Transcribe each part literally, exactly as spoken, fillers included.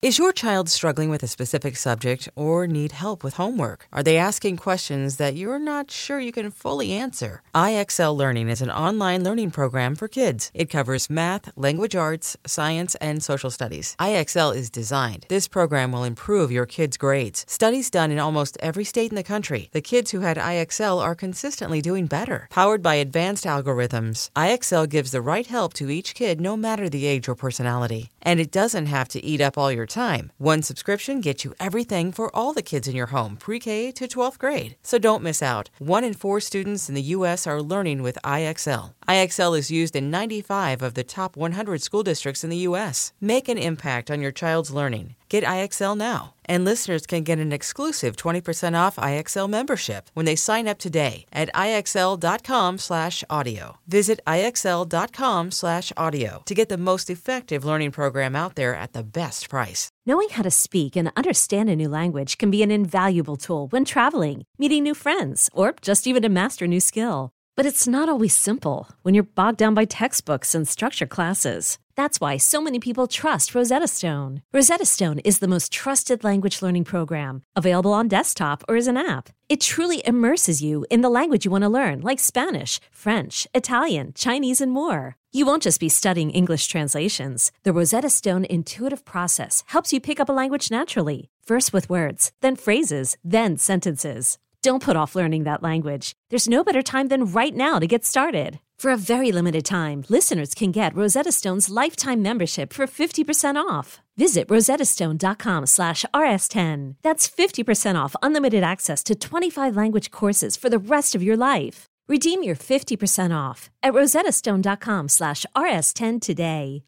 Is your child struggling with a specific subject or need help with homework? Are they asking questions that you're not sure you can fully answer? I X L Learning is an online learning program for kids. It covers math, language arts, science, and social studies. I X L is designed. This program will improve your kids' grades. Studies done in almost every state in the country. The kids who had I X L are consistently doing better. Powered by advanced algorithms, I X L gives the right help to each kid no matter the age or personality. And it doesn't have to eat up all your time. One subscription gets you everything for all the kids in your home, pre-K to twelfth grade. So don't miss out. One in four students in the U S are learning with I X L. I X L is used in ninety-five of the top one hundred school districts in the U S. Make an impact on your child's learning. Get I X L now. And listeners can get an exclusive twenty percent off I X L membership when they sign up today at IXL.com slash audio. Visit IXL.com slash audio to get the most effective learning program out there at the best price. Knowing how to speak and understand a new language can be an invaluable tool when traveling, meeting new friends, or just even to master a new skill. But it's not always simple when you're bogged down by textbooks and structured classes. That's why so many people trust Rosetta Stone. Rosetta Stone is the most trusted language learning program, available on desktop or as an app. It truly immerses you in the language you want to learn, like Spanish, French, Italian, Chinese, and more. You won't just be studying English translations. The Rosetta Stone intuitive process helps you pick up a language naturally, first with words, then phrases, then sentences. Don't put off learning that language. There's no better time than right now to get started. For a very limited time, listeners can get Rosetta Stone's lifetime membership for fifty percent off. Visit rosettastone.com slash rs10. That's fifty percent off unlimited access to twenty-five language courses for the rest of your life. Redeem your fifty percent off at rosettastone.com slash rs10 today.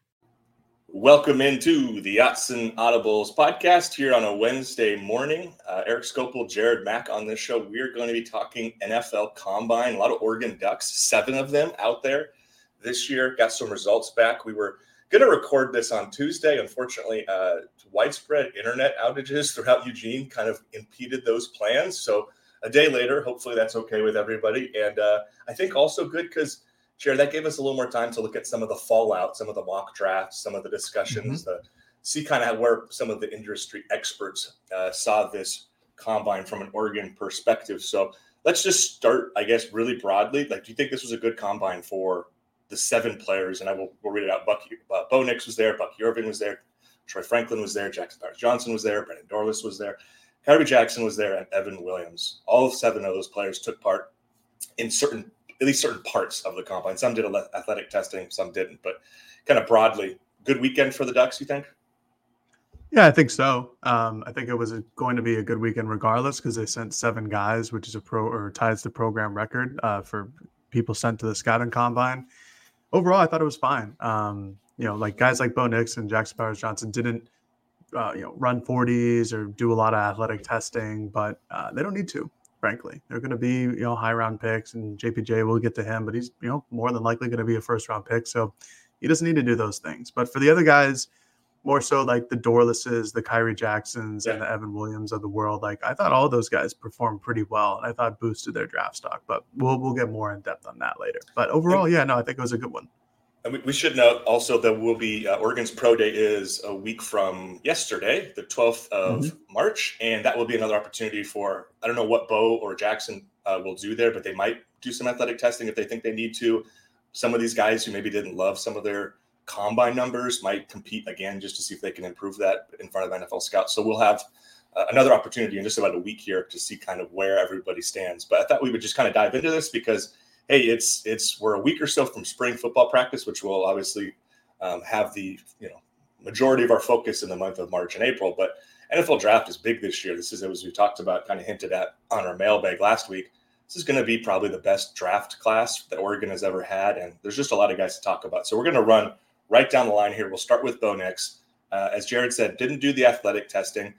Welcome into the Yachts and Audibles podcast here on a Wednesday morning. Uh, Eric Skopil, Jared Mack on this show. We're going to be talking N F L Combine. A lot of Oregon Ducks, seven of them out there this year. Got some results back. We were going to record this on Tuesday. Unfortunately, uh, widespread internet outages throughout Eugene kind of impeded those plans. So a day later, hopefully that's okay with everybody. And uh, I think also good because Jared, that gave us a little more time to look at some of the fallout, some of the mock drafts, some of the discussions, mm-hmm. the, see kind of where some of the industry experts uh, saw this combine from an Oregon perspective. So let's just start, I guess, really broadly. Like, do you think this was a good combine for the seven players? And I will we'll read it out. Buck, uh, Bo Nix was there. Bucky Irving was there. Troy Franklin was there. Jackson Powers Johnson was there. Brendan Dorlus was there. Kyrie Jackson was there. And Evan Williams. All seven of those players took part in certain at least certain parts of the combine. Some did athletic testing, some didn't, but kind of broadly, good weekend for the Ducks, you think? Yeah, I think so. Um, I think it was a, going to be a good weekend regardless because they sent seven guys, which is a pro or ties the program record uh, for people sent to the scouting combine. Overall, I thought it was fine. Um, you know, like guys like Bo Nix and Jackson Powers Johnson didn't, uh, you know, run forties or do a lot of athletic testing, but uh, they don't need to. Frankly, they're going to be, you know, high round picks, and J P J will get to him, but he's, you know, more than likely going to be a first round pick. So he doesn't need to do those things. But for the other guys, more so like the Dorluses, the Kyrie Jacksons, yeah. and the Evan Williams of the world, like I thought all those guys performed pretty well. And I thought boosted their draft stock, but we'll we'll get more in depth on that later. But overall, yeah, no, I think it was a good one. And we should note also that we'll be uh, Oregon's Pro Day is a week from yesterday, the twelfth of mm-hmm. March, and that will be another opportunity for, I don't know what Bo or Jackson uh, will do there, but they might do some athletic testing if they think they need to. Some of these guys who maybe didn't love some of their combine numbers might compete again just to see if they can improve that in front of N F L scouts. So we'll have uh, another opportunity in just about a week here to see kind of where everybody stands. But I thought we would just kind of dive into this because hey, it's it's we're a week or so from spring football practice, which will obviously um, have the you know majority of our focus in the month of March and April. But N F L draft is big this year. This is, as we talked about, kind of hinted at on our mailbag last week. This is going to be probably the best draft class that Oregon has ever had, and there's just a lot of guys to talk about. So we're going to run right down the line here. We'll start with Bo Nix. Uh, as Jared said, didn't do the athletic testing.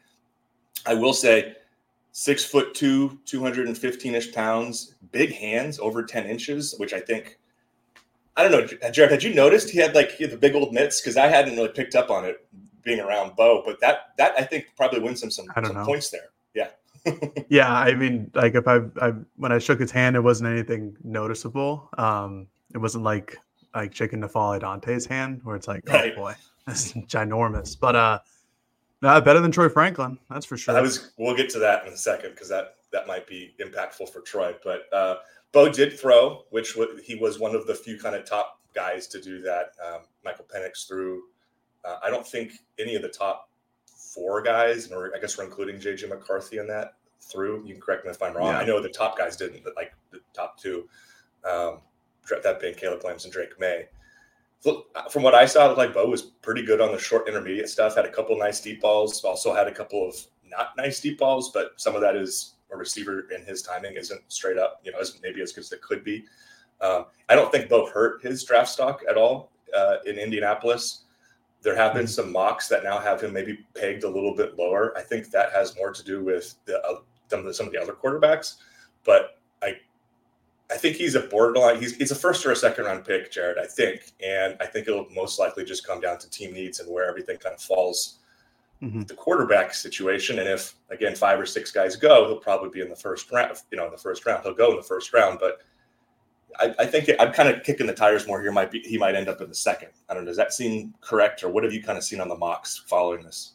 I will say, Six foot two, two hundred fifteen-ish pounds, big hands, over ten inches, which I think, I don't know, Jared, had you noticed he had like he had the big old mitts? Because I hadn't really picked up on it being around Bo, but that that I think probably wins him some, some points there. Yeah. yeah, I mean, like if I, I when I shook his hand, it wasn't anything noticeable. Um, it wasn't like like shaking N'Faly Dante's hand where it's like, right. oh boy, that's ginormous. But uh, Uh, better than Troy Franklin, that's for sure. I was. We'll get to that in a second because that that might be impactful for Troy. But uh, Bo did throw, which w- he was one of the few kind of top guys to do that. Um, Michael Penix threw. Uh, I don't think any of the top four guys, or I guess we're including J J McCarthy in that, threw. You can correct me if I'm wrong. Yeah. I know the top guys didn't, but like the top two, um, that being Caleb Williams and Drake May. From what I saw, it looked like Bo was pretty good on the short intermediate stuff. Had a couple nice deep balls. Also had a couple of not nice deep balls, but some of that is a receiver in his timing isn't straight up, you know, isn't maybe as good as it could be. Um, I don't think Bo hurt his draft stock at all uh, in Indianapolis. There have been some mocks that now have him maybe pegged a little bit lower. I think that has more to do with the, uh, some, of the some of the other quarterbacks, but I I think he's a borderline. He's it's a first or a second round pick, Jared, I think. And I think it'll most likely just come down to team needs and where everything kind of falls mm-hmm. with the quarterback situation. And if, again, five or six guys go, he'll probably be in the first round. You know, in the first round, he'll go in the first round. But I, I think it, I'm kind of kicking the tires more here. Might be he might end up in the second. I don't know. Does that seem correct? Or what have you kind of seen on the mocks following this?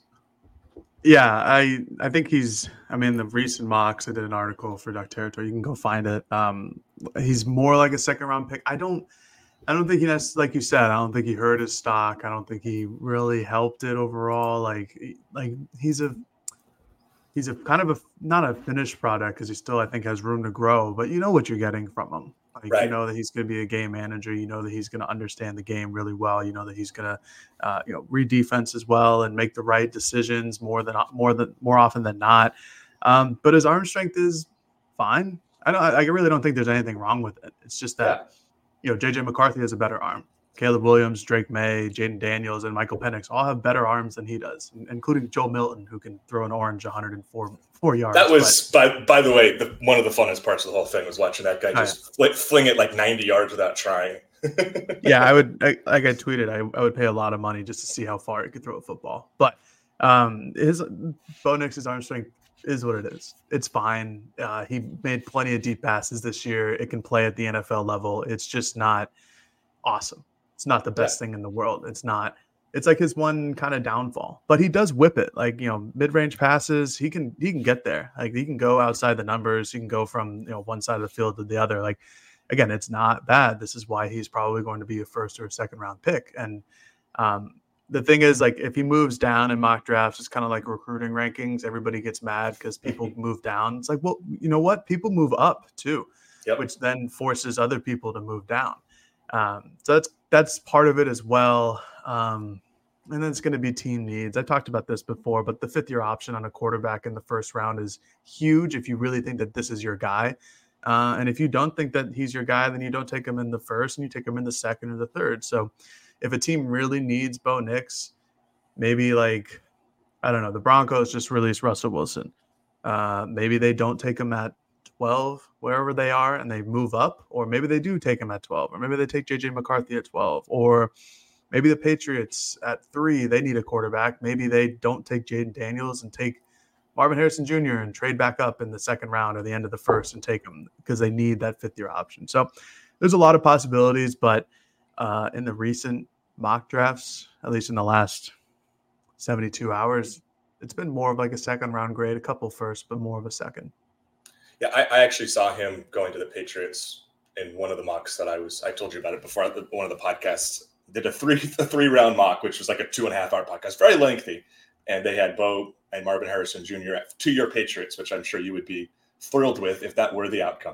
Yeah, I I think he's. I mean, the recent mocks. I did an article for Duck Territory. You can go find it. Um, he's more like a second round pick. I don't. I don't think he has, like you said. I don't think he hurt his stock. I don't think he really helped it overall. Like like he's a. He's a kind of a not a finished product because he still I think has room to grow. But you know what you're getting from him. Like, right. You know that he's going to be a game manager. You know that he's going to understand the game really well. You know that he's going to, uh, you know, read defense as well and make the right decisions more than more than more often than not. Um, but his arm strength is fine. I don't. I really don't think there's anything wrong with it. It's just that, yeah. you know, J J McCarthy has a better arm. Caleb Williams, Drake May, Jaden Daniels, and Michael Penix all have better arms than he does, including Joe Milton, who can throw an orange one hundred four four yards. That was, but, by by the way, the, one of the funnest parts of the whole thing was watching that guy just oh, yeah. fl- fling it like ninety yards without trying. yeah, I would, I, like I tweeted, I, I would pay a lot of money just to see how far he could throw a football. But um, his Bo Nix's arm strength is what it is. It's fine. Uh, he made plenty of deep passes this year. It can play at the N F L level. It's just not awesome. It's not the best yeah. thing in the world. It's not, it's like his one kind of downfall, but he does whip it. Like, you know, mid-range passes, he can, he can get there. Like he can go outside the numbers. He can go from, you know, one side of the field to the other. Like, again, it's not bad. This is why he's probably going to be a first or a second round pick. And um, the thing is, like, if he moves down in mock drafts, it's kind of like recruiting rankings. Everybody gets mad because people move down. It's like, well, you know what? People move up too, yep. which then forces other people to move down. Um, so that's, that's part of it as well. Um, and then it's going to be team needs. I talked about this before, but the fifth year option on a quarterback in the first round is huge if you really think that this is your guy. Uh, and if you don't think that he's your guy, then you don't take him in the first and you take him in the second or the third. So if a team really needs Bo Nix, maybe like, I don't know, the Broncos just released Russell Wilson. Uh, maybe they don't take him at twelve, wherever they are, and they move up, or maybe they do take him at twelve, or maybe they take J J McCarthy at twelve, or maybe the Patriots at three, they need a quarterback. Maybe they don't take Jaden Daniels and take Marvin Harrison Junior and trade back up in the second round or the end of the first and take him because they need that fifth year option. So there's a lot of possibilities, but uh, in the recent mock drafts, at least in the last seventy-two hours, it's been more of like a second round grade, a couple first, but more of a second. Yeah, I, I actually saw him going to the Patriots in one of the mocks that I was, I told you about it before, one of the podcasts, did a three a three round mock, which was like a two and a half hour podcast, very lengthy. And they had Bo and Marvin Harrison Junior at two-year Patriots, which I'm sure you would be thrilled with if that were the outcome.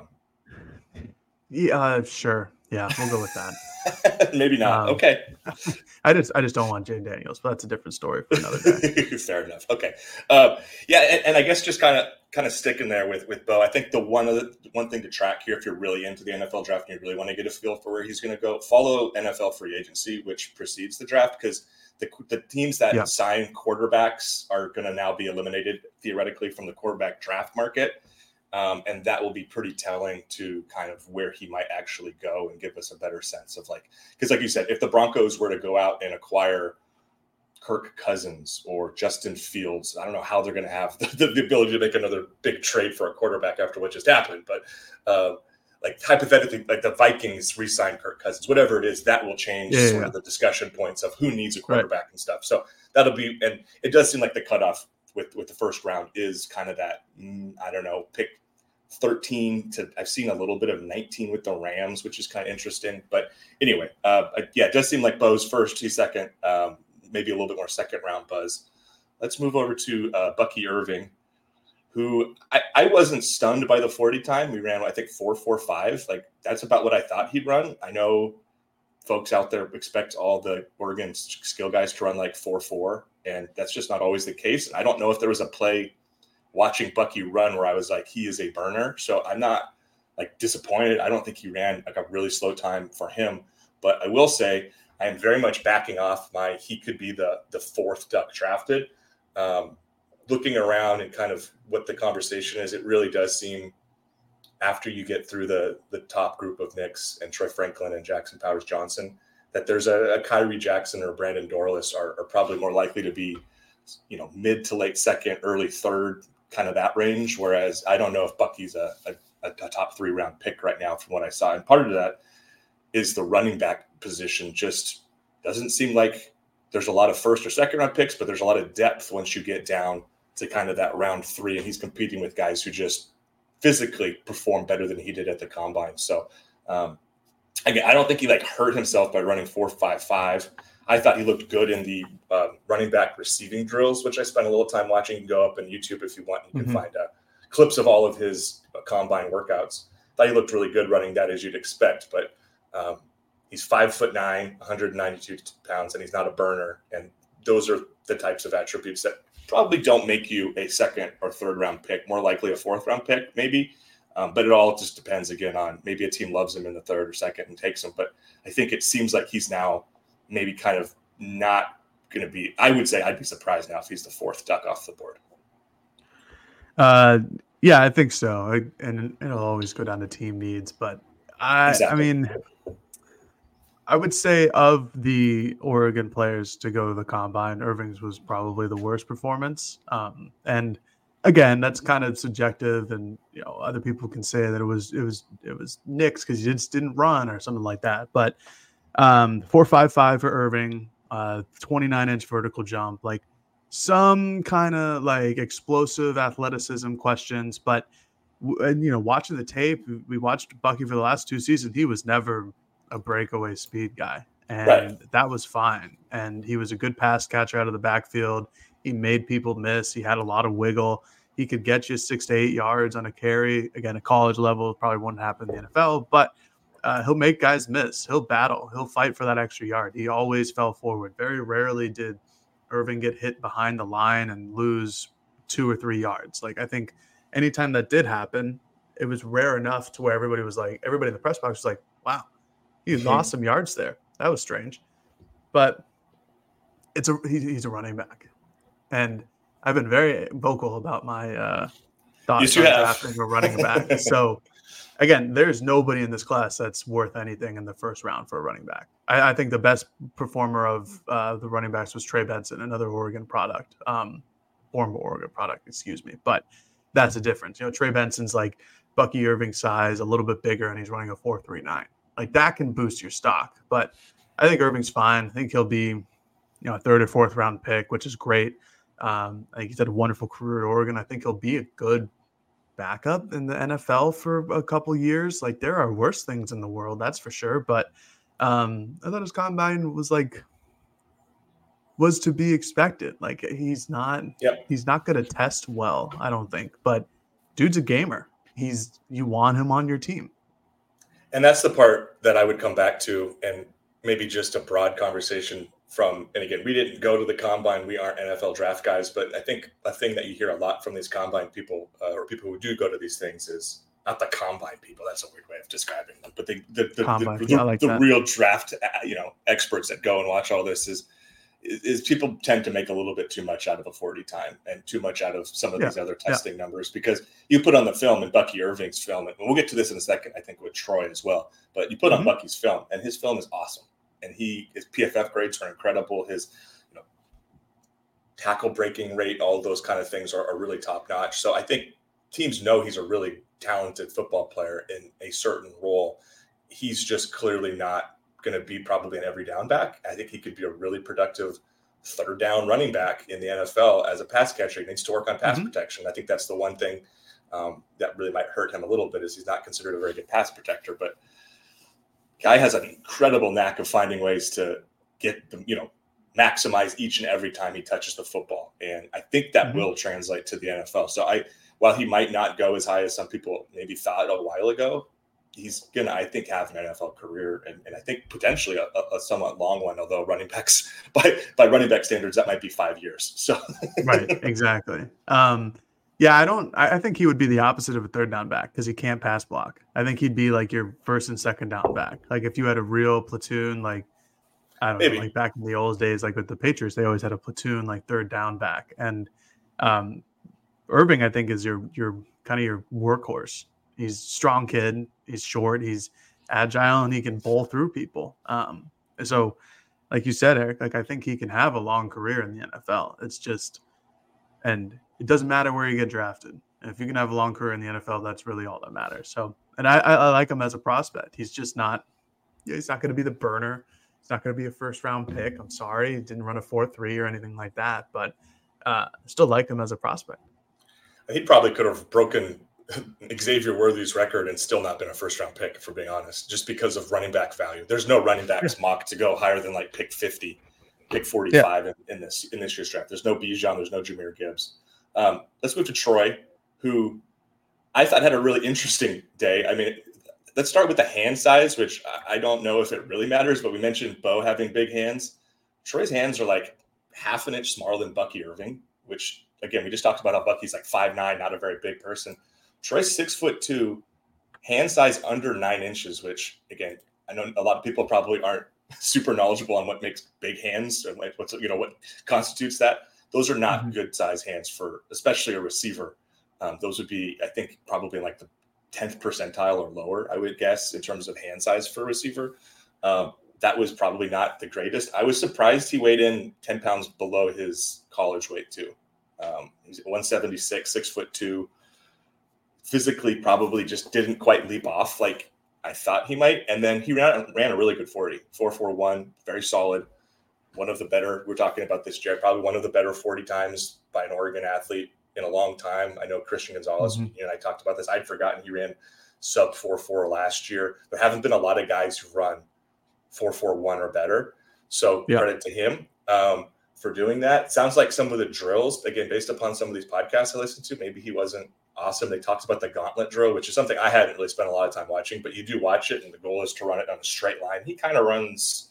Yeah, uh, sure. Yeah, we'll go with that. Maybe not. Um, okay. I just I just don't want Jaden Daniels, but that's a different story for another day. Fair enough. Okay. Uh, yeah, and, and I guess just kind of kind of sticking there with with Bo. I think the one of the one thing to track here, if you're really into the N F L draft and you really want to get a feel for where he's going to go, follow N F L free agency, which precedes the draft, because the the teams that yeah. sign quarterbacks are going to now be eliminated theoretically from the quarterback draft market. Um, and that will be pretty telling to kind of where he might actually go and give us a better sense of, like, because like you said, if the Broncos were to go out and acquire Kirk Cousins or Justin Fields, I don't know how they're going to have the, the ability to make another big trade for a quarterback after what just happened. But uh, like hypothetically, like the Vikings re-signed Kirk Cousins, whatever it is, that will change Yeah, sort yeah. of the discussion points of who needs a Right. quarterback and stuff. So that'll be, and it does seem like the cutoff with, with the first round is kind of that, mm, I don't know, pick thirteen to, I've seen a little bit of nineteen with the Rams, which is kind of interesting. But anyway, uh, yeah, it does seem like Bo's first, he's second, um, maybe a little bit more second round buzz. Let's move over to uh, Bucky Irving, who I, I wasn't stunned by the forty time. We ran, I think, four four five. Like, that's about what I thought he'd run. I know folks out there expect all the Oregon skill guys to run like four four, and that's just not always the case. I don't know if there was a play watching Bucky run where I was like, he is a burner. So I'm not like disappointed. I don't think he ran like a really slow time for him. But I will say I am very much backing off my he could be the the fourth Duck drafted. Um, looking around and kind of what the conversation is, it really does seem after you get through the the top group of Knicks and Troy Franklin and Jackson Powers Johnson, that there's a, a Kyrie Jackson or Brandon Dorlus are, are probably more likely to be, you know, mid to late second, early third, kind of that range. Whereas I don't know if Bucky's a, a, a top three round pick right now from what I saw. And part of that is the running back position just doesn't seem like there's a lot of first or second round picks, but there's a lot of depth once you get down to kind of that round three. And he's competing with guys who just physically perform better than he did at the combine. So um, again, I don't think he like hurt himself by running four, five, five. I thought he looked good in the uh, running back receiving drills, which I spent a little time watching. You can go up on YouTube if you want. You can Mm-hmm. find uh, clips of all of his uh, combine workouts. Thought he looked really good running that, as you'd expect, but um, he's five foot nine, one hundred ninety-two pounds, and he's not a burner. And those are the types of attributes that probably don't make you a second or third round pick, more likely a fourth round pick, maybe. Um, but it all just depends again on maybe a team loves him in the third or second and takes him. But I think it seems like he's now maybe kind of not going to be, I would say I'd be surprised now if he's the fourth Duck off the board. Uh, yeah, I think so. I, and it'll always go down to team needs, but I, Exactly. I mean, I would say of the Oregon players to go to the combine, Irving's was probably the worst performance. Um, and again, that's kind of subjective, and you know, other people can say that it was it was it was Knicks because he just didn't run or something like that. But um, four five five for Irving, uh, twenty-nine inch vertical jump, like some kind of like explosive athleticism questions. But and, you know, watching the tape, we watched Bucky for the last two seasons. He was never a breakaway speed guy, and Right. that was fine. And he was a good pass catcher out of the backfield. He made people miss. He had a lot of wiggle. He could get you six to eight yards on a carry. Again, at college level, probably wouldn't happen in the N F L, but uh, he'll make guys miss. He'll battle. He'll fight for that extra yard. He always fell forward. Very rarely did Irving get hit behind the line and lose two or three yards. Like, I think anytime that did happen, it was rare enough to where everybody was like, everybody in the press box was like, wow, he lost some yards there. That was strange. But it's a he, he's a running back. And I've been very vocal about my uh, thoughts Yes, you on have. drafting a running back. So, again, there's nobody in this class that's worth anything in the first round for a running back. I, I think the best performer of uh, the running backs was Trey Benson, another Oregon product, um, former Oregon product, excuse me. But that's a difference. You know, Trey Benson's like Bucky Irving size, a little bit bigger, and he's running a four three nine. Like, that can boost your stock. But I think Irving's fine. I think he'll be, you know, a third or fourth round pick, which is great. Um, I think he's had a wonderful career at Oregon. I think he'll be a good backup in the N F L for a couple years. Like, there are worse things in the world, that's for sure. But um, I thought his combine was like was to be expected. Like, he's not Yep. he's not going to test well, I don't think. But dude's a gamer. He's you want him on your team. And that's the part that I would come back to, and maybe just a broad conversation from, and again, we didn't go to the combine. We aren't N F L draft guys, but I think a thing that you hear a lot from these combine people uh, or people who do go to these things is not the combine people. That's a weird way of describing them, but the, the, the, Combine, the, yeah, the, I like the that. real draft, uh, you know, experts that go and watch all this is, is people tend to make a little bit too much out of a forty time and too much out of some of Yeah, these other yeah. testing numbers, because you put on the film and Bucky Irving's film, and we'll get to this in a second, I think with Troy as well, but you put on Mhm. Bucky's film and his film is awesome. And he, his P F F grades are incredible. His, you know, tackle breaking rate, all those kind of things are, are really top notch. So I think teams know he's a really talented football player in a certain role. He's just clearly not going to be probably an every down back. I think he could be a really productive third down running back in the N F L as a pass catcher. He needs to work on pass mm-hmm. protection. I think that's the one thing um, that really might hurt him a little bit, is he's not considered a very good pass protector. But guy has an incredible knack of finding ways to get the, you know, maximize each and every time he touches the football. And I think that mm-hmm. will translate to the N F L. So I, while he might not go as high as some people maybe thought a while ago, he's going to, I think, have an N F L career, and, and I think potentially a, a somewhat long one, although running backs, by, by running back standards, that might be five years. So Right, exactly. Um, yeah, I don't, I, I think he would be the opposite of a third down back because he can't pass block. I think he'd be like your first and second down back. Like if you had a real platoon, like, I don't Maybe. know, like back in the old days, like with the Patriots, they always had a platoon, like third down back. And um, Irving, I think, is your, your kind of your workhorse. He's a strong kid. He's short. He's agile, and he can bowl through people. Um, so, like you said, Eric, like I think he can have a long career in the N F L. It's just, and it doesn't matter where you get drafted. And if you can have a long career in the N F L, that's really all that matters. So, and I, I, I like him as a prospect. He's just not. Yeah, he's not going to be the burner. He's not going to be a first round pick. I'm sorry, he didn't run a four three or anything like that. But uh, still like him as a prospect. He probably could have broken Xavier Worthy's record and still not been a first round pick, if we're being honest, just because of running back value. There's no running backs yeah. mocked to go higher than like pick fifty, pick forty-five yeah. in, in this in this year's draft. There's no Bijan, there's no Jahmyr Gibbs. Um, let's move to Troy, who I thought had a really interesting day. I mean, let's start with the hand size, which I don't know if it really matters, but we mentioned Bo having big hands. Troy's hands are like half an inch smaller than Bucky Irving, which again, we just talked about how Bucky's like five nine, not a very big person. Troy's six foot two, hand size under nine inches, which again, I know a lot of people probably aren't super knowledgeable on what makes big hands and like what's, you know, what constitutes that. Those are not mm-hmm. good size hands for, especially a receiver. Um, those would be, I think, probably like the tenth percentile or lower, I would guess, in terms of hand size for a receiver. Um, that was probably not the greatest. I was surprised he weighed in ten pounds below his college weight too. Um, he's one seventy-six, six foot two. Physically probably just didn't quite leap off like I thought he might. And then he ran, ran a really good forty, four forty-one, very solid. One of the better, we're talking about this, Jared, probably one of the better forty times by an Oregon athlete in a long time. I know Christian Gonzalez, mm-hmm. you and I talked about this. I'd forgotten he ran sub four four last year. There haven't been a lot of guys who run four forty-one or better. So yeah. credit to him um, for doing that. Sounds like some of the drills, again, based upon some of these podcasts I listened to, maybe he wasn't awesome. They talked about the gauntlet drill, which is something I hadn't really spent a lot of time watching, but you do watch it, and the goal is to run it on a straight line. He kind of runs,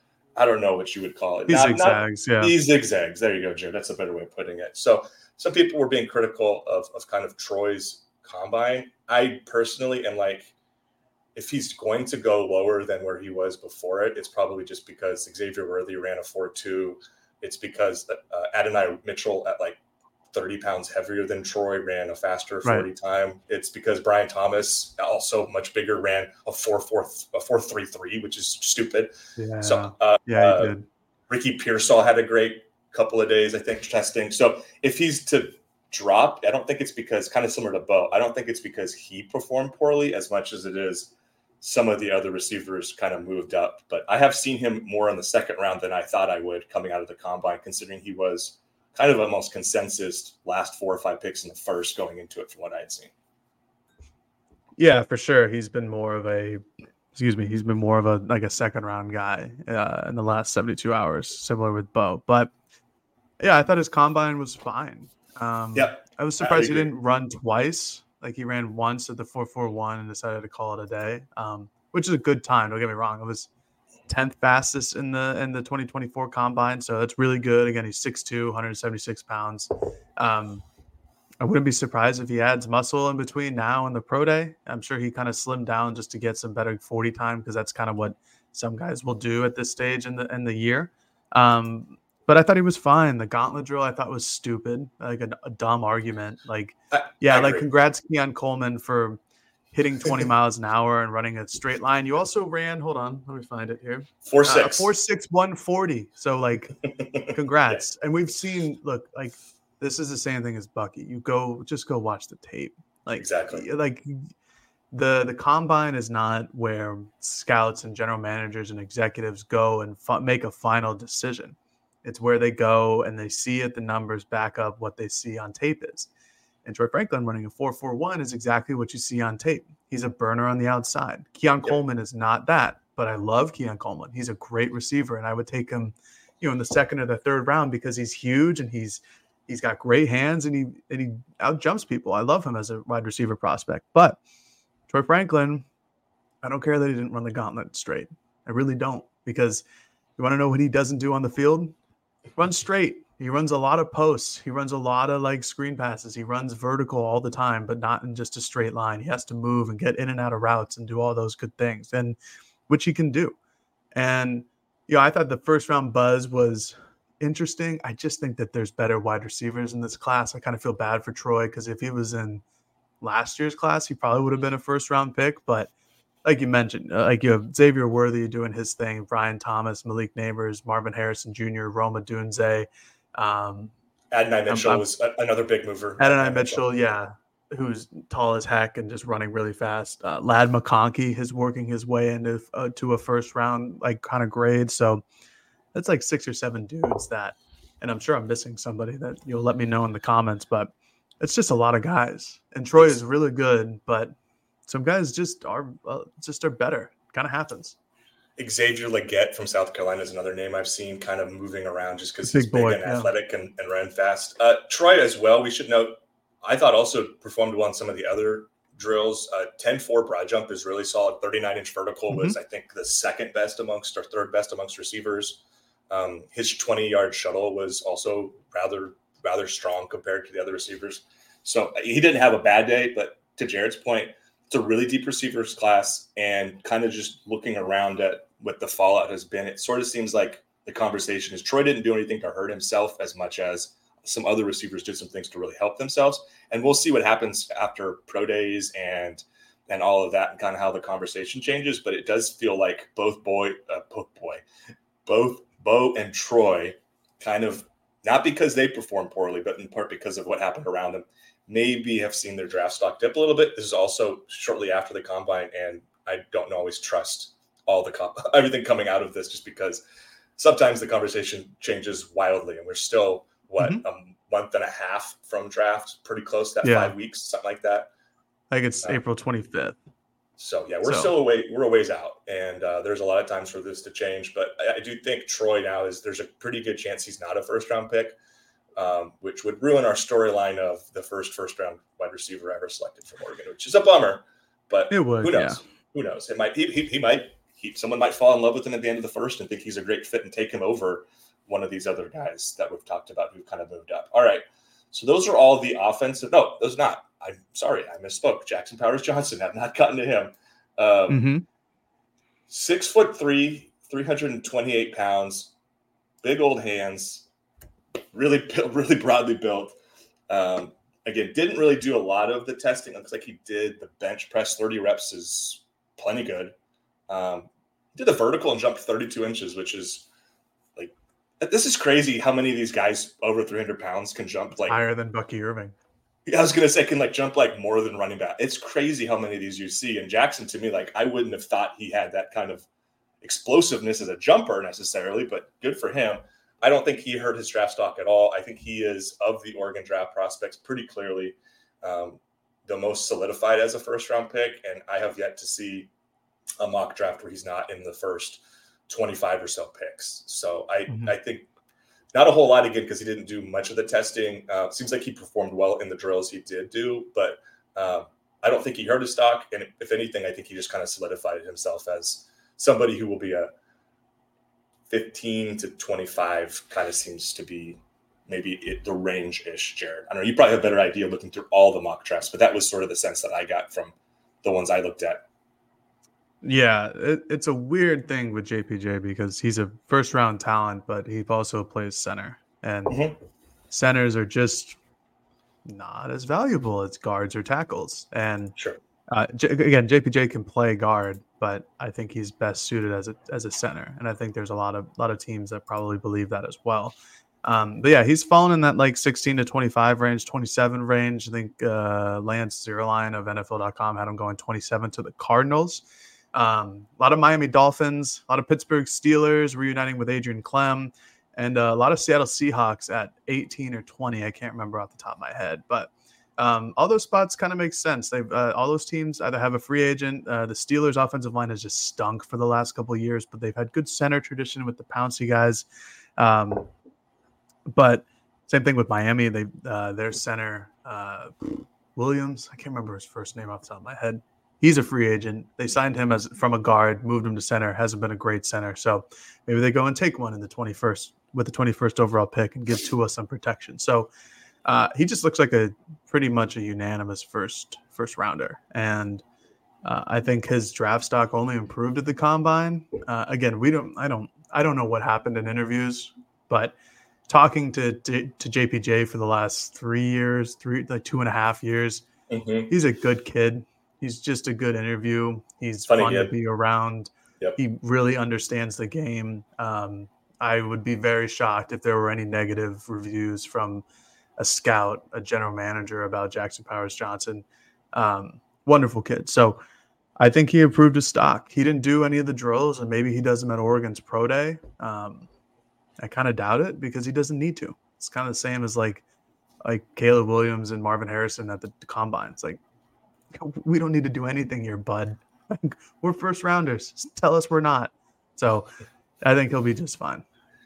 I don't know what you would call it. He zigzags, yeah. He zigzags. There you go, Jared. That's a better way of putting it. So some people were being critical of, of kind of Troy's combine. I personally am like, if he's going to go lower than where he was before it, it's probably just because Xavier Worthy ran a four two. It's because uh, Adonai Mitchell at like thirty pounds heavier than Troy ran a faster forty right. time. It's because Brian Thomas, also much bigger, ran a four four a four three three, which is stupid. Yeah, so uh, yeah, he uh, did. Ricky Pearsall had a great couple of days, I think, testing. So if he's to drop, I don't think it's because, kind of similar to Bo, I don't think it's because he performed poorly as much as it is some of the other receivers kind of moved up. But I have seen him more in the second round than I thought I would coming out of the combine, considering he was kind of almost consensus last four or five picks in the first going into it from what I had seen. Yeah, for sure. He's been more of a, excuse me, he's been more of a, like a second round guy uh, in the last seventy-two hours, similar with Bo. But yeah, I thought his combine was fine. Um, yeah, I was surprised I he didn't run twice. Like he ran once at the four forty-one and decided to call it a day, um, which is a good time. Don't get me wrong. It was tenth fastest in the in the twenty twenty-four combine, so that's really good. Again, he's six two, one seventy-six pounds. Um, I wouldn't be surprised if he adds muscle in between now and the pro day. I'm sure he kind of slimmed down just to get some better forty time, because that's kind of what some guys will do at this stage in the in the year. Um, but I thought he was fine. The gauntlet drill I thought was stupid, like a, a dumb argument. Like, I, yeah, I like congrats Keon Coleman for hitting twenty miles an hour and running a straight line. You also ran, hold on, let me find it here. Four six. Uh, four six one forty. So like, congrats. Yeah. And we've seen, look, like this is the same thing as Bucky. You go, just go watch the tape. Like Exactly. like the the combine is not where scouts and general managers and executives go and fi- make a final decision. It's where they go and they see it, the numbers back up what they see on tape is. And Troy Franklin running a four four one is exactly what you see on tape. He's a burner on the outside. Keon Yep. Coleman is not that, but I love Keon Coleman. He's a great receiver, and I would take him, you know, in the second or the third round because he's huge and he's he's got great hands and he and he out jumps people. I love him as a wide receiver prospect. But Troy Franklin, I don't care that he didn't run the gauntlet straight. I really don't, because you want to know what he doesn't do on the field? Run straight. He runs a lot of posts. He runs a lot of like screen passes. He runs vertical all the time, but not in just a straight line. He has to move and get in and out of routes and do all those good things, and which he can do. And you know, I thought the first round buzz was interesting. I just think that there's better wide receivers in this class. I kind of feel bad for Troy because if he was in last year's class, he probably would have been a first round pick. But like you mentioned, uh, like you have Xavier Worthy doing his thing, Brian Thomas, Malik Neighbors, Marvin Harrison Junior, Roma Dunze. Um, Adonai Mitchell I'm, I'm, was a, another big mover. Adonai, Adonai Mitchell, Mitchell, yeah, who's tall as heck and just running really fast. Uh, Lad McConkey is working his way into uh, to a first round like kind of grade. So that's like six or seven dudes that, and I'm sure I'm missing somebody that you'll let me know in the comments, but it's just a lot of guys. And Troy is really good, but some guys just are uh, just are better. Kind of happens. Xavier Legette from South Carolina is another name I've seen kind of moving around just because he's big boy, and yeah. athletic and, and ran fast. Uh, Troy as well, we should note, I thought also performed well on some of the other drills. Uh, ten four broad jump is really solid. thirty-nine inch vertical mm-hmm. was, I think, the second best amongst or third best amongst receivers. Um, his twenty yard shuttle was also rather, rather strong compared to the other receivers. So he didn't have a bad day, but to Jared's point, it's a really deep receivers class, and kind of just looking around at what the fallout has been, it sort of seems like the conversation is Troy didn't do anything to hurt himself as much as some other receivers did some things to really help themselves. And we'll see what happens after pro days and and all of that and kind of how the conversation changes. But it does feel like both boy, uh, both boy, both Bo and Troy kind of, not because they performed poorly, but in part because of what happened around them, maybe have seen their draft stock dip a little bit. This is also shortly after the combine, and I don't always trust all the com- everything coming out of this, just because sometimes the conversation changes wildly, and we're still what mm-hmm. a month and a half from draft, pretty close to that yeah. five weeks, something like that. I think it's um, April twenty-fifth. So yeah, we're so. still away. We're a ways out, and uh, there's a lot of times for this to change. But I, I do think Troy now is there's a pretty good chance he's not a first round pick. Um, which would ruin our storyline of the first first round wide receiver ever selected from Oregon, which is a bummer. But it would, who knows? Yeah. Who knows? It might. He, he, he might. He, someone might fall in love with him at the end of the first and think he's a great fit and take him over one of these other guys that we've talked about who kind of moved up. All right. So those are all the offensive. No, those not. I'm sorry, I misspoke. Jackson Powers Johnson. I've not gotten to him. Um, mm-hmm. Six foot three, three hundred twenty-eight pounds, big old hands. Really, really broadly built. Um, again, didn't really do a lot of the testing. Looks like he did the bench press. thirty reps is plenty good. Um, did the vertical and jumped thirty-two inches, which is like, this is crazy how many of these guys over three hundred pounds can jump like higher than Bucky Irving. I was going to say can like jump like more than running back. It's crazy how many of these you see. And Jackson, to me, like I wouldn't have thought he had that kind of explosiveness as a jumper necessarily, but good for him. I don't think he hurt his draft stock at all. I think he is, of the Oregon draft prospects, pretty clearly um, the most solidified as a first-round pick, and I have yet to see a mock draft where he's not in the first twenty-five or so picks. So I, mm-hmm. I think not a whole lot, again, because he didn't do much of the testing. Uh, seems like he performed well in the drills he did do, but um, I don't think he hurt his stock, and if anything, I think he just kind of solidified himself as somebody who will be a fifteen to twenty-five kind of seems to be maybe it, the range-ish, Jared. I don't know. You probably have a better idea looking through all the mock drafts, but that was sort of the sense that I got from the ones I looked at. Yeah, it, it's a weird thing with J P J because he's a first-round talent, but he also plays center. And mm-hmm. centers are just not as valuable as guards or tackles. And sure. Uh, J- again, J P J can play guard, but I think he's best suited as a as a center, and I think there's a lot of lot of teams that probably believe that as well. Um, but yeah, he's fallen in that like sixteen to twenty-five range, twenty-seven range. I think uh, Lance Zierlein of N F L dot com had him going twenty-seven to the Cardinals. Um, a lot of Miami Dolphins, a lot of Pittsburgh Steelers reuniting with Adrian Clem, and uh, a lot of Seattle Seahawks at eighteen or twenty. I can't remember off the top of my head, but um, all those spots kind of make sense. They've uh, all those teams either have a free agent. Uh, the Steelers' offensive line has just stunk for the last couple of years, but they've had good center tradition with the Pouncey guys. Um, but same thing with Miami. They uh, their center uh, Williams. I can't remember his first name off the top of my head. He's a free agent. They signed him as from a guard, moved him to center. Hasn't been a great center, so maybe they go and take one in the twenty-first with the twenty-first overall pick and give Tua some protection. So uh, he just looks like a pretty much a unanimous first first rounder, and uh, I think his draft stock only improved at the combine. Uh, again, we don't. I don't. I don't know what happened in interviews, but talking to to, to J P J for the last three years, three like two and a half years, mm-hmm. He's a good kid. He's just a good interview. He's Funny fun kid. to be around. Yep. He really understands the game. Um, I would be very shocked if there were any negative reviews from a scout, a general manager about Jackson Powers Johnson. Um, wonderful kid. So I think he improved his stock. He didn't do any of the drills, and maybe he does them at Oregon's Pro Day. Um, I kind of doubt it because he doesn't need to. It's kind of the same as like like Caleb Williams and Marvin Harrison at the, the combine. It's like, we don't need to do anything here, bud. We're first rounders. Tell us we're not. So I think he'll be just fine.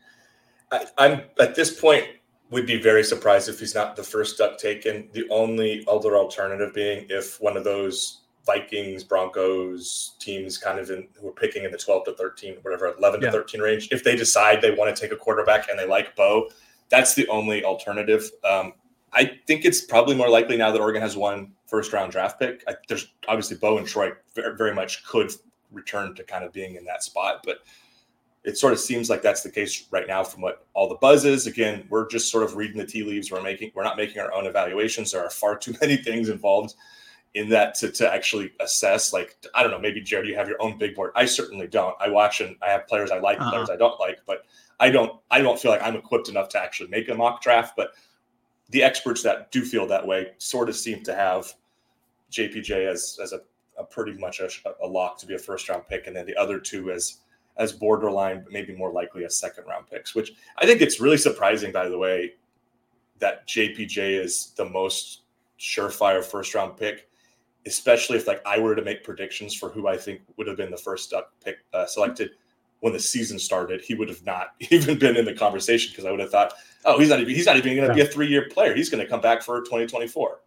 I, I'm at this point would be very surprised if he's not the first duck taken. The only other alternative being if one of those Vikings, Broncos teams kind of in who are picking in the twelve to thirteen, whatever, eleven to yeah. thirteen range, if they decide they want to take a quarterback and they like Bo, that's the only alternative. Um, I think it's probably more likely now that Oregon has one first round draft pick. I, there's obviously Bo and Troy very, very much could return to kind of being in that spot, but it sort of seems like that's the case right now from what all the buzz is. Again, we're just sort of reading the tea leaves. We're making, we're not making our own evaluations. There are far too many things involved in that to, to actually assess. Like, I don't know, maybe Jared, you have your own big board. I certainly don't. I watch and I have players I like, uh-huh. players I don't like, but I don't, I don't feel like I'm equipped enough to actually make a mock draft, but the experts that do feel that way sort of seem to have J P J as as a, a pretty much a, a lock to be a first round pick, and then the other two as as borderline, but maybe more likely as second round picks. Which I think it's really surprising, by the way, that J P J is the most surefire first round pick, especially if like I were to make predictions for who I think would have been the first duck pick uh, selected when the season started. He would have not even been in the conversation because I would have thought, oh, he's not even he's not even going to yeah. be a three-year player. He's going to come back for twenty twenty-four.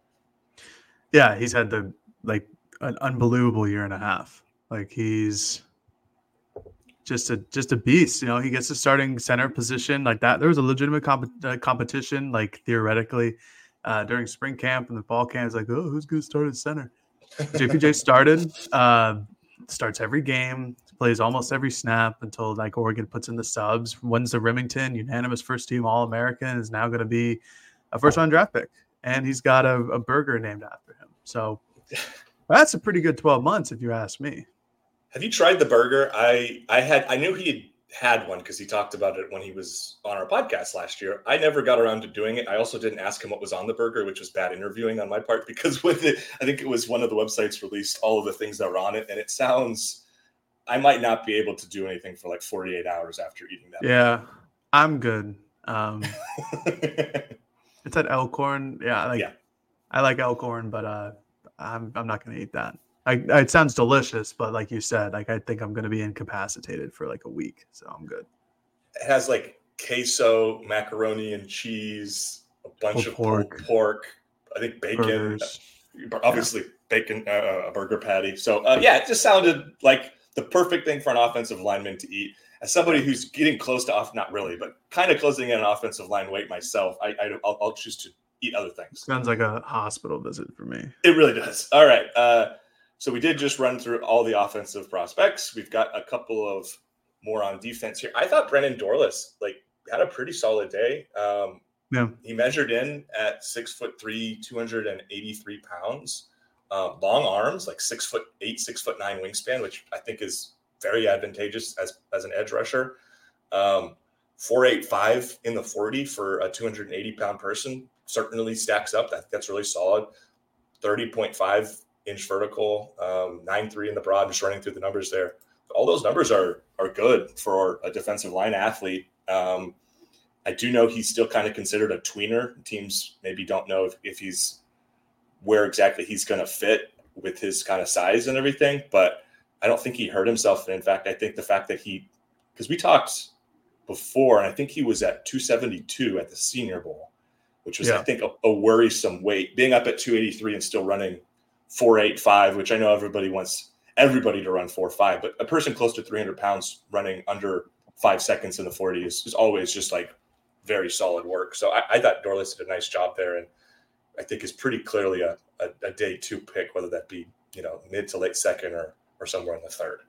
Yeah, he's had the like an unbelievable year and a half. Like he's just a just a beast. You know, he gets the starting center position like that. There was a legitimate comp- uh, competition, like theoretically, uh, during spring camp and the fall camp. It's like, oh, who's going to start at center? J P J started, uh, starts every game. Plays almost every snap until like Oregon puts in the subs, wins the Remington, unanimous first team All-American, is now going to be a first round draft pick. And he's got a, a burger named after him. So that's a pretty good twelve months if you ask me. Have you tried the burger? I, I had, I knew he had one because he talked about it when he was on our podcast last year. I never got around to doing it. I also didn't ask him what was on the burger, which was bad interviewing on my part because with it, I think it was one of the websites released all of the things that were on it. And it sounds, I might not be able to do anything for like forty-eight hours after eating that. Yeah, I'm good. Um, it's at Elkhorn. Yeah, like yeah. I like Elkhorn, but uh, I'm I'm not going to eat that. I, it sounds delicious, but like you said, like I think I'm going to be incapacitated for like a week, so I'm good. It has like queso, macaroni and cheese, a bunch of pork, pulled pork. I think bacon. Burgers. Obviously, yeah. bacon, uh, a burger patty. So uh, yeah, it just sounded like the perfect thing for an offensive lineman to eat. As somebody who's getting close to off, not really, but kind of closing in an offensive line weight myself, I, I I'll, I'll choose to eat other things. Sounds like a hospital visit for me. It really does. All right. Uh, so we did just run through all the offensive prospects. We've got a couple of more on defense here. I thought Brennan Dorlus like had a pretty solid day. Um, yeah. He measured in at six foot three, two hundred eighty-three pounds. Uh, long arms, like six foot eight, six foot nine wingspan, which I think is very advantageous as, as an edge rusher. Um, four eighty-five in the forty for a two hundred eighty pound person certainly stacks up. That, that's really solid. thirty point five inch vertical, um, nine three in the broad, just running through the numbers there. All those numbers are are good for a defensive line athlete. Um, I do know he's still kind of considered a tweener. Teams maybe don't know if, if he's where exactly he's going to fit with his kind of size and everything, but I don't think he hurt himself. And in fact, I think the fact that he, because we talked before, and I think he was at two seventy-two at the Senior Bowl, which was, yeah. I think, a, a worrisome weight. Being up at two eighty-three and still running four eighty-five, which I know everybody wants everybody to run four five, but a person close to three hundred pounds running under five seconds in the forty is, is always just like very solid work. So I, I thought Dorlus did a nice job there, and I think is pretty clearly a, a, a day two pick, whether that be, you know, mid to late second or or somewhere in the third.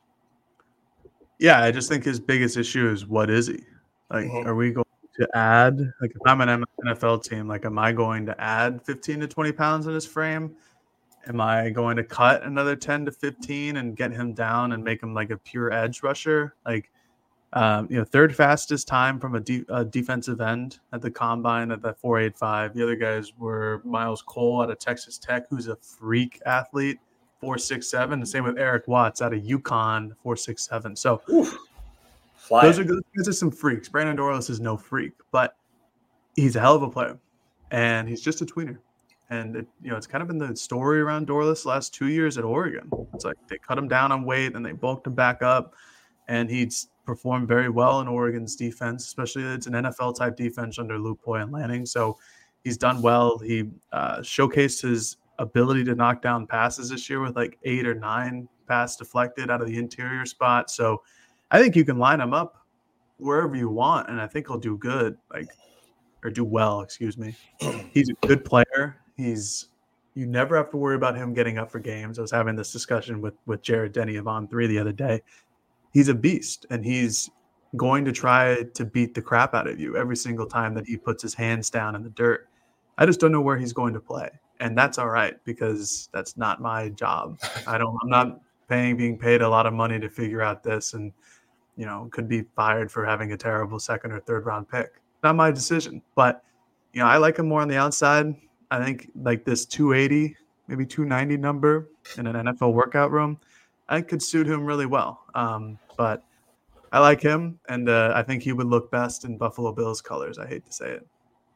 Yeah, I just think his biggest issue is, what is he? Like, mm-hmm. Are we going to add, like, if I'm an N F L team, like, am I going to add fifteen to twenty pounds in his frame? Am I going to cut another ten to fifteen and get him down and make him like a pure edge rusher? Like, um, you know, third fastest time from a, de- a defensive end at the combine at that four eighty-five. The other guys were Miles Cole out of Texas Tech, who's a freak athlete, four six seven. The same with Eric Watts out of UConn, four six seven. So Oof. those are good. Those are some freaks. Brandon Dorlus is no freak, but he's a hell of a player, and he's just a tweener. And it, you know, it's kind of been the story around Dorlus the last two years at Oregon. It's like they cut him down on weight and they bulked him back up, and he's performed very well in Oregon's defense, especially it's an N F L type defense under Luke Hoy and Lanning. So he's done well. He uh, showcased his ability to knock down passes this year with like eight or nine pass deflected out of the interior spot. So I think you can line him up wherever you want, and I think he'll do good, like or do well, excuse me. He's a good player. He's you never have to worry about him getting up for games. I was having this discussion with with Jared Denny of On three the other day. He's a beast, and he's going to try to beat the crap out of you every single time that he puts his hands down in the dirt. I just don't know where he's going to play, and that's all right because that's not my job. I don't. I'm not paying, being paid a lot of money to figure out this, and you know, could be fired for having a terrible second or third round pick. Not my decision, but you know, I like him more on the outside. I think like this two eighty, maybe two ninety number in an N F L workout room, I think could suit him really well. Um, but I like him, and uh, I think he would look best in Buffalo Bills colors. I hate to say it.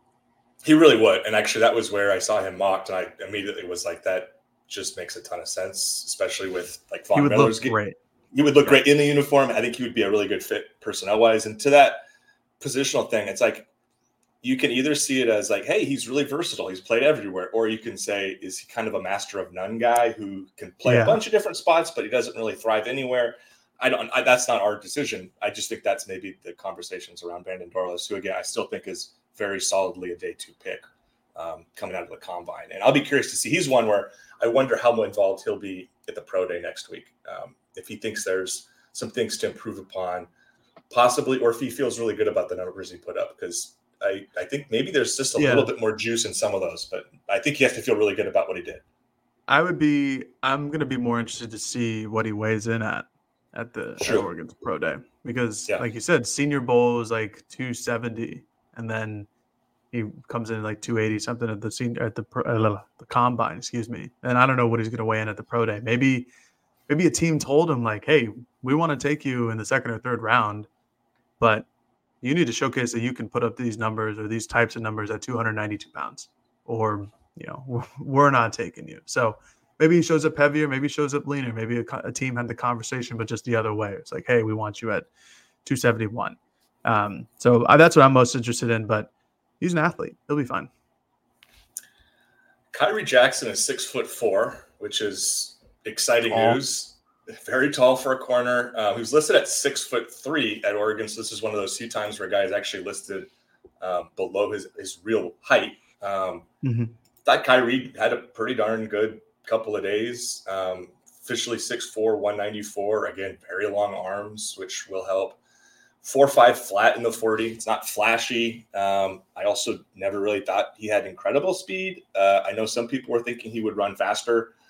He really would. And actually, that was where I saw him mocked, and I immediately was like, that just makes a ton of sense, especially with like Von He would Miller's look great. He would look yeah. great in the uniform. I think he would be a really good fit personnel-wise. And to that positional thing, it's like, you can either see it as like, hey, he's really versatile. He's played everywhere. Or you can say, is he kind of a master of none guy who can play yeah. a bunch of different spots, but he doesn't really thrive anywhere? I don't, I, that's not our decision. I just think that's maybe the conversations around Brandon Dorlus, who again, I still think is very solidly a day two pick um, coming out of the combine. And I'll be curious to see, he's one where I wonder how involved he'll be at the pro day next week. Um, if he thinks there's some things to improve upon possibly, or if he feels really good about the numbers he put up, because I, I think maybe there's just a yeah. little bit more juice in some of those, but I think he has to feel really good about what he did. I would be, I'm going to be more interested to see what he weighs in at, at the sure. at Oregon's pro day, because yeah. like you said, Senior Bowl was like two seventy, and then he comes in like two eighty something at the senior, at the, pro, uh, the combine, excuse me. And I don't know what he's going to weigh in at the pro day. Maybe, maybe a team told him like, hey, we want to take you in the second or third round, but you need to showcase that you can put up these numbers or these types of numbers at two ninety-two pounds, or, you know, we're not taking you. So maybe he shows up heavier, maybe he shows up leaner. Maybe a, a team had the conversation, but just the other way. It's like, hey, we want you at two seventy-one. Um, so uh, that's what I'm most interested in, but he's an athlete. He'll be fine. Kyrie Jackson is six foot four, which is exciting Tall. news. Very tall for a corner. Uh, he was listed at six foot three at Oregon. So this is one of those few times where a guy is actually listed um, below his, his real height. Um, mm-hmm. Thought Kyrie had a pretty darn good couple of days. Um, officially six four, one ninety-four. Again, very long arms, which will help. four five flat in the forty. It's not flashy. Um, I also never really thought he had incredible speed. Uh, I know some people were thinking he would run faster.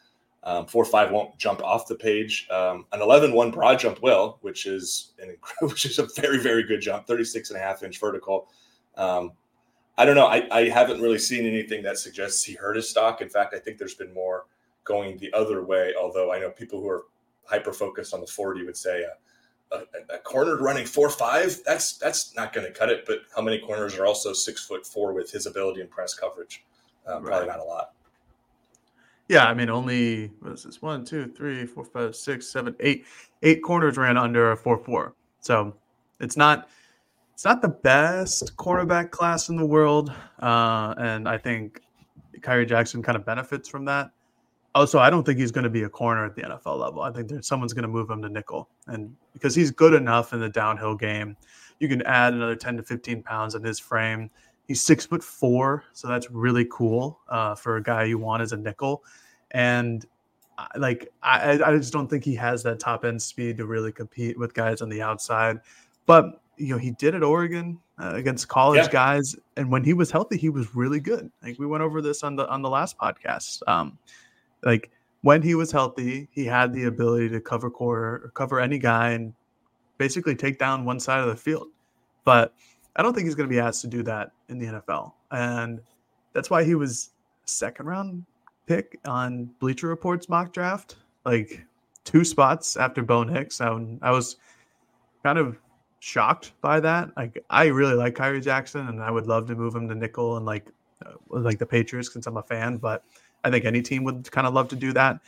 Um, four five won't jump off the page. Um, an eleven one broad jump will, which is an which is a very, very good jump, thirty-six and a half inch vertical. Um, I don't know. I, I haven't really seen anything that suggests he hurt his stock. In fact, I think there's been more going the other way, although I know people who are hyper-focused on the forty would say a, a, a corner running four five, that's that's not going to cut it. But how many corners are also six foot four with his ability in press coverage? Um, right. Probably not a lot. Yeah, I mean, only, what is this, one, two, three, four, five, six, seven, eight. Eight corners ran under a four four. So it's not – It's not the best cornerback class in the world, uh, and I think Kyrie Jackson kind of benefits from that. Also, I don't think he's going to be a corner at the N F L level. I think there's someone's going to move him to nickel, and because he's good enough in the downhill game, you can add another ten to fifteen pounds in his frame. He's six foot four, so that's really cool uh, for a guy you want as a nickel. And like, I, I just don't think he has that top end speed to really compete with guys on the outside, but. You know, he did at Oregon uh, against college yeah. guys, and when he was healthy, he was really good. Like we went over this on the on the last podcast. Um, like when he was healthy, he had the ability to cover corner, or cover any guy, and basically take down one side of the field. But I don't think he's going to be asked to do that in the N F L, and that's why he was a second round pick on Bleacher Report's mock draft, like two spots after Bo Nix. I, I was kind of shocked by that. Like I really like Kyrie Jackson, and I would love to move him to nickel and like uh, like the Patriots since I'm a fan. But I think any team would kind of love to do that.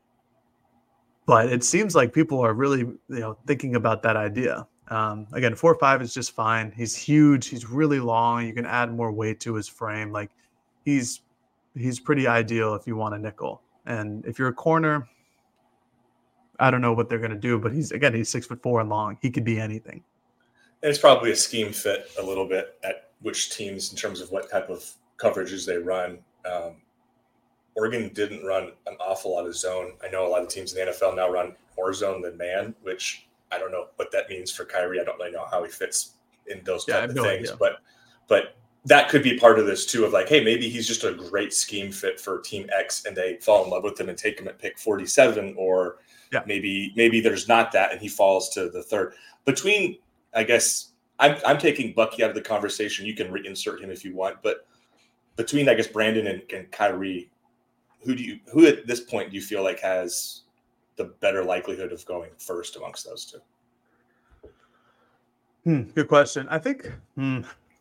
But it seems like people are really you know thinking about that idea. Um, again, four five is just fine. He's huge. He's really long. You can add more weight to his frame. Like he's he's pretty ideal if you want a nickel. And if you're a corner, I don't know what they're going to do. But he's again he's six foot four and long. He could be anything. And it's probably a scheme fit a little bit at which teams in terms of what type of coverages they run. Um, Oregon didn't run an awful lot of zone. I know a lot of teams in the N F L now run more zone than man, which I don't know what that means for Kyrie. I don't really know how he fits in those yeah, type of no things. Idea. But but that could be part of this too of like, hey, maybe he's just a great scheme fit for Team X and they fall in love with him and take him at pick forty-seven, or yeah. maybe maybe there's not that and he falls to the third. Between I guess I'm I'm taking Bucky out of the conversation. You can reinsert him if you want, but between I guess Brandon and, and Kyrie, who do you who at this point do you feel like has the better likelihood of going first amongst those two? Hmm, good question. I think hmm,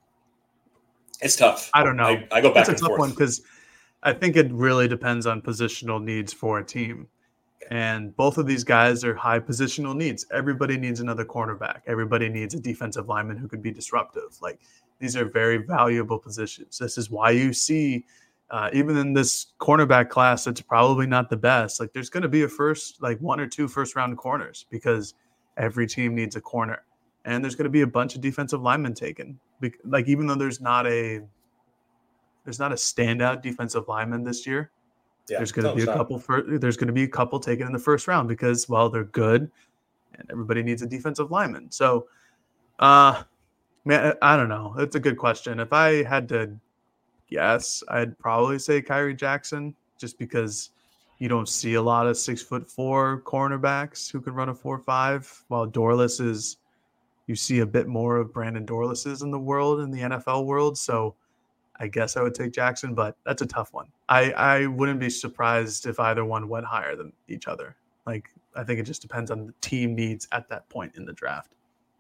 it's tough. I don't know. I, I go back it's a and tough forth one because I think it really depends on positional needs for a team. And both of these guys are high positional needs. Everybody needs another cornerback. Everybody needs a defensive lineman who could be disruptive. Like these are very valuable positions. This is why you see, uh, even in this cornerback class, it's probably not the best. Like there's going to be a first, like one or two first round corners because every team needs a corner. And there's going to be a bunch of defensive linemen taken. Like even though there's not a, there's not a standout defensive lineman this year. Yeah, there's going to be a couple. For, there's going to be a couple taken in the first round because, well, they're good, and everybody needs a defensive lineman. So, uh, man, I don't know. It's a good question. If I had to guess, I'd probably say Kyrie Jackson, just because you don't see a lot of six foot four cornerbacks who can run a four five. While Dorless is, you see a bit more of Brandon Dorles's in the world in the N F L world. So. I guess I would take Jackson, but that's a tough one. I, I wouldn't be surprised if either one went higher than each other. Like, I think it just depends on the team needs at that point in the draft.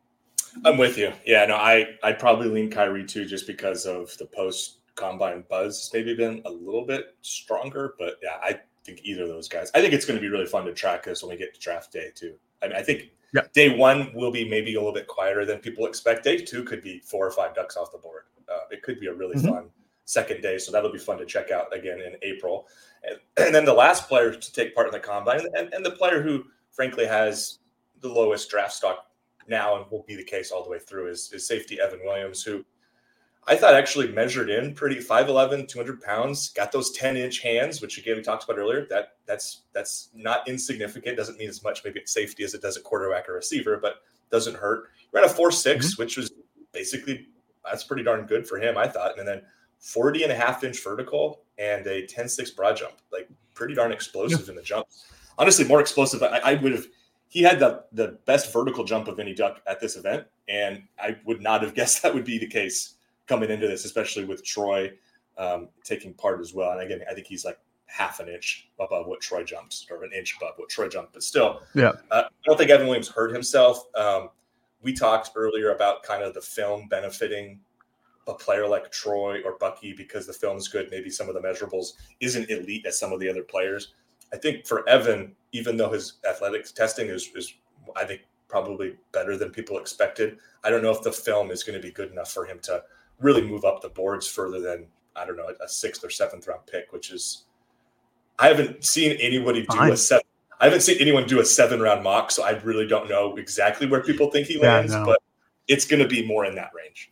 I'm with you. Yeah, no, I, I'd probably lean Kyrie too, just because of the post-combine buzz maybe been a little bit stronger. But yeah, I think either of those guys. I think it's going to be really fun to track this when we get to draft day too. I mean, I think yeah. day one will be maybe a little bit quieter than people expect. Day two could be four or five ducks off the board. Uh, it could be a really mm-hmm. fun second day, so that'll be fun to check out again in April. And, and then the last player to take part in the combine, and, and the player who, frankly, has the lowest draft stock now and will be the case all the way through is, is safety Evan Williams, who I thought actually measured in pretty five eleven, two hundred pounds, got those ten-inch hands, which, again, we talked about earlier. That That's that's not insignificant. Doesn't mean as much maybe at safety as it does at quarterback or receiver, but doesn't hurt. Ran a four six, mm-hmm. which was basically – that's pretty darn good for him, I thought. And then forty and a half inch vertical and a ten six broad jump. Like pretty darn explosive yeah. in the jumps. Honestly, more explosive. I, I would have. He had the the best vertical jump of any Duck at this event, and I would not have guessed that would be the case coming into this, especially with Troy um, taking part as well. And again, I think he's like half an inch above what Troy jumps, or an inch above what Troy jumped, but still, yeah. Uh, I don't think Evan Williams hurt himself. Um, we talked earlier about kind of the film benefiting a player like Troy or Bucky because the film's good. Maybe some of the measurables isn't elite as some of the other players. I think for Evan, even though his athletics testing is, is I think, probably better than people expected, I don't know if the film is going to be good enough for him to really move up the boards further than, I don't know, a sixth or seventh round pick, which is, I haven't seen anybody do Fine. a seven. I haven't seen anyone do a seven round mock, so I really don't know exactly where people think he lands, yeah, no. but it's going to be more in that range.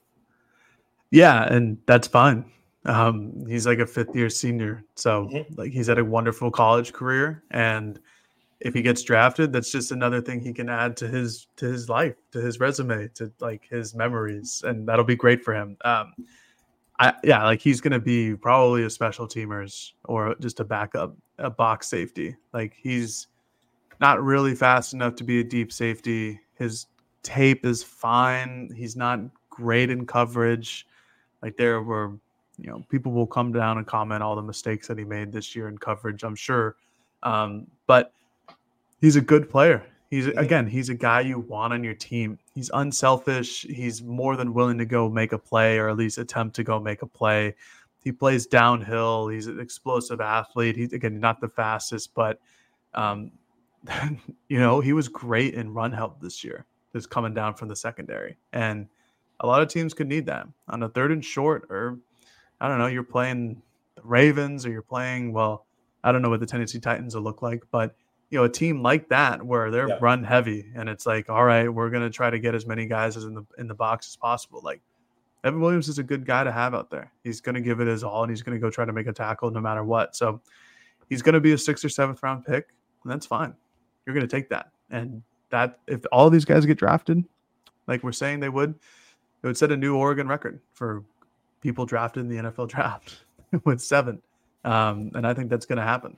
Yeah, and that's fine. Um, he's like a fifth year senior, so mm-hmm. like he's had a wonderful college career, and if he gets drafted, that's just another thing he can add to his to his life, to his resume, to like his memories, and that'll be great for him. Um, I yeah, like he's gonna be probably a special teamers or just a backup, a box safety. Like he's not really fast enough to be a deep safety. His tape is fine. He's not great in coverage. Like there were, you know, people will come down and comment all the mistakes that he made this year in coverage, I'm sure. Um, but he's a good player. He's again, he's a guy you want on your team. He's unselfish. He's more than willing to go make a play, or at least attempt to go make a play. He plays downhill. He's an explosive athlete. He's again not the fastest, but um, you know, he was great in run help this year. Just coming down from the secondary, and a lot of teams could need that on a third and short, or I don't know, you're playing the Ravens, or you're playing, well, I don't know what the Tennessee Titans will look like, but you know, a team like that where they're yeah. run heavy, and it's like, all right, we're going to try to get as many guys as in the in the box as possible. Like Evan Williams is a good guy to have out there. He's going to give it his all, and he's going to go try to make a tackle no matter what. So he's going to be a sixth or seventh round pick, and that's fine. You're going to take that. And that, if all of these guys get drafted, like we're saying they would, it would set a new Oregon record for people drafted in the N F L draft with seven. Um, and I think that's going to happen.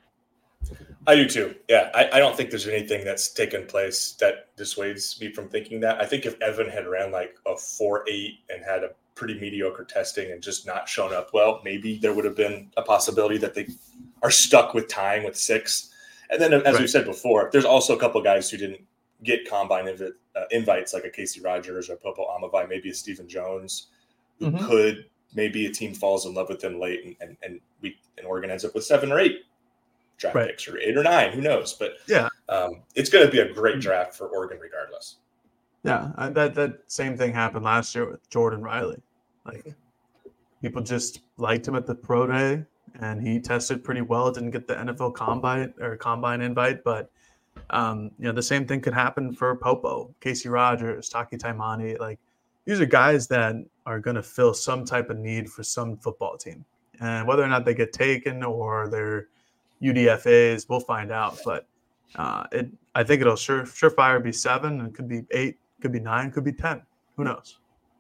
I do too. Yeah. I, I don't think there's anything that's taken place that dissuades me from thinking that. I think if Evan had ran like a four eight and had a pretty mediocre testing and just not shown up well, maybe there would have been a possibility that they are stuck with tying with six. And then, as right. we said before, there's also a couple of guys who didn't get combine inv- uh, invites, like a Casey Rogers or Popo Amavai, maybe a Stephen Jones, who mm-hmm. could, maybe a team falls in love with them late, and, and, and we and Oregon ends up with seven or eight draft right. picks, or eight or nine, who knows? But yeah, um, it's going to be a great draft for Oregon regardless. Yeah, I, that that same thing happened last year with Jordan Riley. Like people just liked him at the pro day, and he tested pretty well. Didn't get the N F L combine or combine invite, but um, you know, the same thing could happen for Popo, Casey Rogers, Taki Taimani. Like these are guys that are going to fill some type of need for some football team, and whether or not they get taken or they're U D F As, we'll find out. But uh, it, I think it'll sure surefire be seven. It could be eight, could be nine, could be ten. Who knows?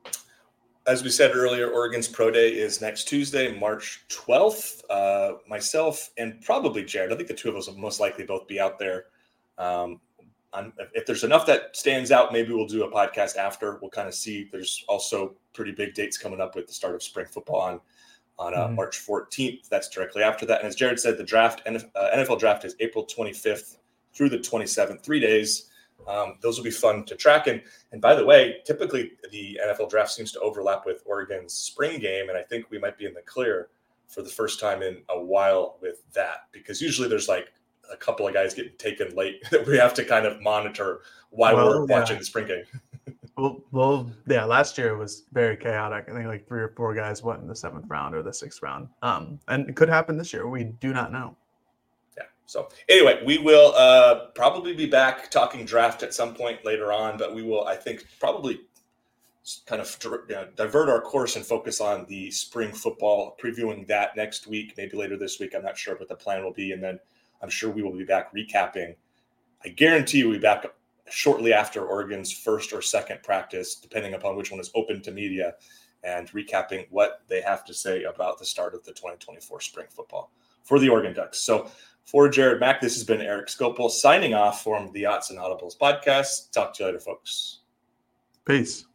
As we said earlier, Oregon's Pro Day is next Tuesday, March twelfth. Uh, myself and probably Jared, I think the two of us will most likely both be out there. Um, I'm, if there's enough that stands out, maybe we'll do a podcast after. We'll kind of see. There's also pretty big dates coming up with the start of spring football on on uh, mm-hmm. March fourteenth. That's directly after that. And as Jared said, the draft, uh, N F L draft is April twenty-fifth through the twenty-seventh, three days. Um, those will be fun to track. And, and by the way, typically the N F L draft seems to overlap with Oregon's spring game. And I think we might be in the clear for the first time in a while with that, because usually there's like a couple of guys getting taken late that we have to kind of monitor while well, we're yeah. watching the spring game. well, well, yeah, last year was very chaotic. I think like three or four guys went in the seventh round or the sixth round. Um, and it could happen this year. We do not know. Yeah. So anyway, we will uh, probably be back talking draft at some point later on, but we will, I think, probably kind of you know, divert our course and focus on the spring football, previewing that next week, maybe later this week. I'm not sure what the plan will be. And then I'm sure we will be back recapping. I guarantee you we'll be back shortly after Oregon's first or second practice, depending upon which one is open to media, and recapping what they have to say about the start of the twenty twenty-four spring football. for the Oregon Ducks. So for Jared Mack, this has been Eric Skopil signing off from the Yachts and Audibles podcast. Talk to you later, folks. Peace.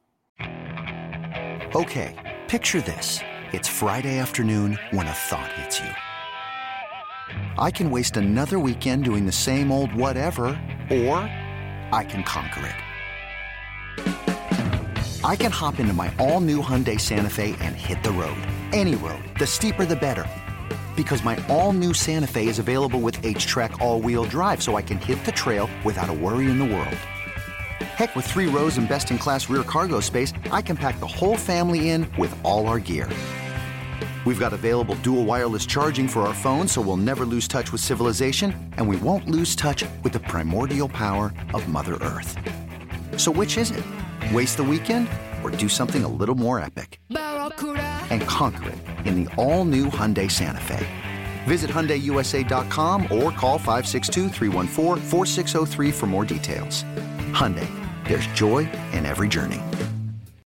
Okay, picture this. It's Friday afternoon when a thought hits you. I can waste another weekend doing the same old whatever, or I can conquer it. I can hop into my all-new Hyundai Santa Fe and hit the road. Any road. The steeper, the better. Because my all-new Santa Fe is available with H-Track all-wheel drive, so I can hit the trail without a worry in the world. Heck, with three rows and best-in-class rear cargo space, I can pack the whole family in with all our gear. We've got available dual wireless charging for our phones, so we'll never lose touch with civilization, and we won't lose touch with the primordial power of Mother Earth. So which is it? Waste the weekend or do something a little more epic? And conquer it in the all-new Hyundai Santa Fe. Visit Hyundai U S A dot com or call five six two, three one four, four six zero three for more details. Hyundai, there's joy in every journey.